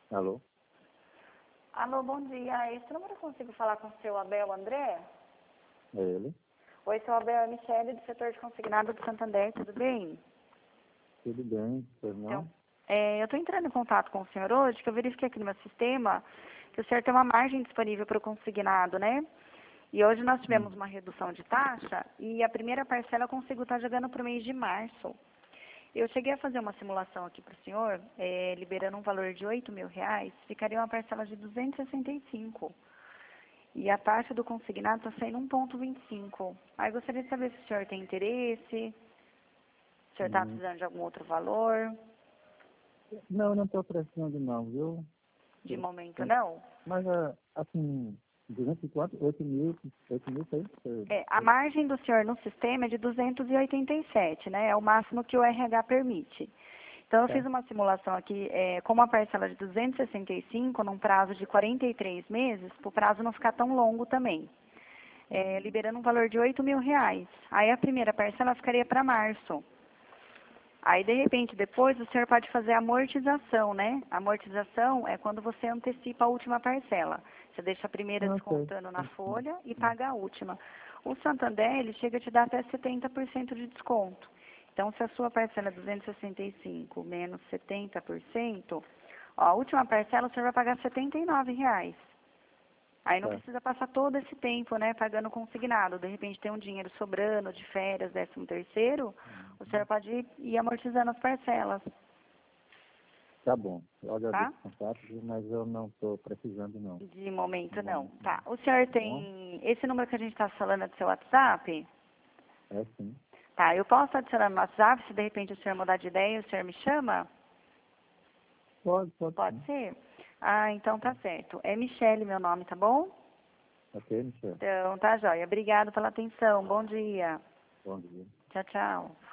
Alô? Alô, bom dia. Esse número eu consigo falar com o seu Abel André? É ele? Oi, seu Abel, é Michele, do setor de consignado do Santander, tudo bem? Tudo bem, pois não? Então, eu estou entrando em contato com o senhor hoje, que eu verifiquei aqui no meu sistema que o senhor tem uma margem disponível para o consignado, né? E hoje nós tivemos uma redução de taxa e a primeira parcela eu consigo estar jogando para o mês de março. Eu cheguei a fazer uma simulação aqui para o senhor, liberando um valor de R$ 8.000, ficaria uma parcela de 265. E a taxa do consignado está saindo 1,25. Aí gostaria de saber se o senhor tem interesse, se o senhor está precisando de algum outro valor. Não, eu não estou precisando não, viu? De momento não. Mas, assim, 204, 8 mil, foi? A margem do senhor no sistema é de 287, né? É o máximo que o RH permite. Então, eu fiz uma simulação aqui com uma parcela de 265 num prazo de 43 meses, para o prazo não ficar tão longo também. Liberando um valor de R$ 8.000. Aí a primeira parcela ficaria para março. Aí, de repente, depois o senhor pode fazer a amortização, né? A amortização é quando você antecipa a última parcela. Você deixa a primeira descontando na folha e paga a última. O Santander, ele chega a te dar até 70% de desconto. Então, se a sua parcela é 265 menos 70%, a última parcela o senhor vai pagar R$ 79. Aí não precisa passar todo esse tempo, né, pagando consignado. De repente tem um dinheiro sobrando de férias, 13º, o senhor pode ir amortizando as parcelas. Tá bom, eu agradeço Tá? o contato, viu, mas eu não estou precisando não. De momento não. Tá. O senhor tem esse número que a gente está falando é do seu WhatsApp? É sim. Tá, eu posso adicionar no WhatsApp, se de repente o senhor mudar de ideia, o senhor me chama? Pode Pode sim. ser? Ah, então tá certo. É Michele meu nome, tá bom? Ok, Michel. Então, tá joia. Obrigada pela atenção. Bom dia. Bom dia. Tchau, tchau.